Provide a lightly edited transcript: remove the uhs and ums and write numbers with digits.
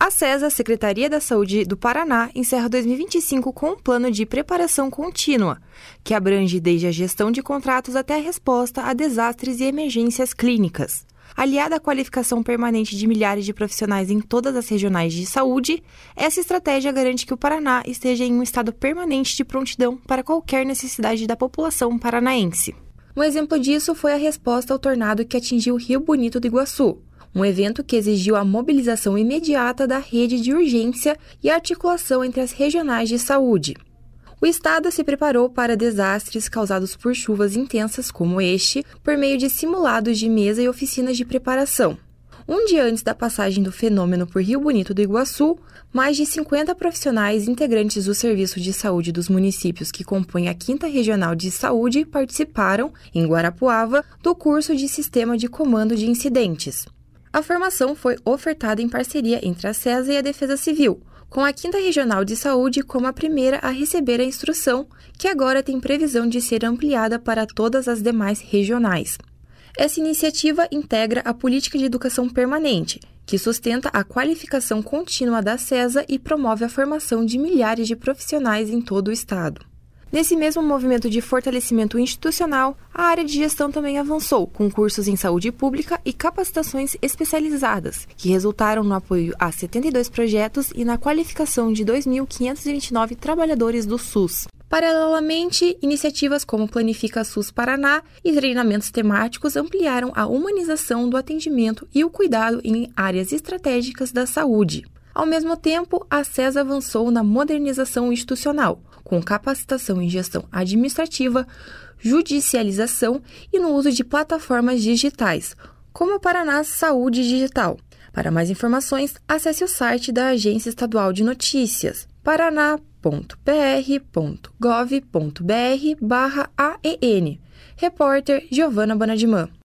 A SESA, Secretaria da Saúde do Paraná, encerra 2025 com um plano de preparação contínua, que abrange desde a gestão de contratos até a resposta a desastres e emergências clínicas. Aliada à qualificação permanente de milhares de profissionais em todas as regionais de saúde, essa estratégia garante que o Paraná esteja em um estado permanente de prontidão para qualquer necessidade da população paranaense. Um exemplo disso foi a resposta ao tornado que atingiu o Rio Bonito do Iguaçu, um evento que exigiu a mobilização imediata da rede de urgência e a articulação entre as regionais de saúde. O estado se preparou para desastres causados por chuvas intensas como este, por meio de simulados de mesa e oficinas de preparação. Um dia antes da passagem do fenômeno por Rio Bonito do Iguaçu, mais de 50 profissionais integrantes do Serviço de Saúde dos municípios que compõem a 5ª Regional de Saúde participaram, em Guarapuava, do curso de Sistema de Comando de Incidentes. A formação foi ofertada em parceria entre a SESA e a Defesa Civil, com a 5ª Regional de Saúde como a primeira a receber a instrução, que agora tem previsão de ser ampliada para todas as demais regionais. Essa iniciativa integra a Política de Educação Permanente, que sustenta a qualificação contínua da SESA e promove a formação de milhares de profissionais em todo o estado. Nesse mesmo movimento de fortalecimento institucional, a área de gestão também avançou, com cursos em saúde pública e capacitações especializadas, que resultaram no apoio a 72 projetos e na qualificação de 2.529 trabalhadores do SUS. Paralelamente, iniciativas como Planifica SUS Paraná e treinamentos temáticos ampliaram a humanização do atendimento e o cuidado em áreas estratégicas da saúde. Ao mesmo tempo, a SESA avançou na modernização institucional, com capacitação em gestão administrativa, judicialização e no uso de plataformas digitais, como o Paraná Saúde Digital. Para mais informações, acesse o site da Agência Estadual de Notícias, paraná.pr.gov.br/AEN. Repórter Giovana Bonadimã.